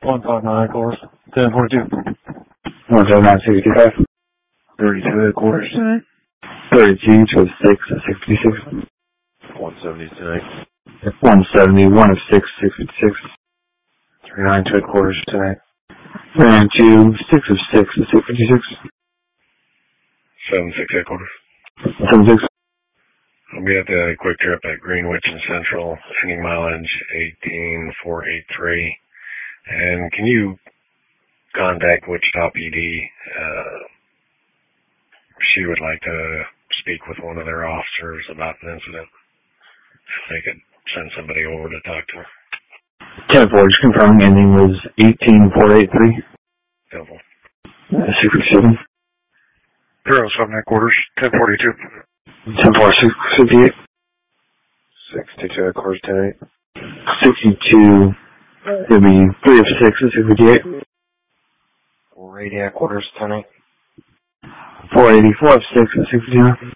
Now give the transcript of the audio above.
159 course, 1042. 179.65. 32 headquarters tonight. 32 to 6 at 656. 170 tonight. 171 of 6, 656. 392 headquarters tonight. 392, 6 of 6 at 656. 76 headquarters. 76. I'll be at the quick trip at Greenwich and Central, ending mileage 18483. And can you contact Wichita PD? She would like to speak with one of their officers about an incident. If they could send somebody over to talk to her. 10-4, just confirming ending was 18483. Simple. 657. 07 headquarters, 1042. 10-4, 658. 62 headquarters, 108. 62, it'll be 3 of 6 at 658. 480 headquarters, 108. 484 of 6 at 659.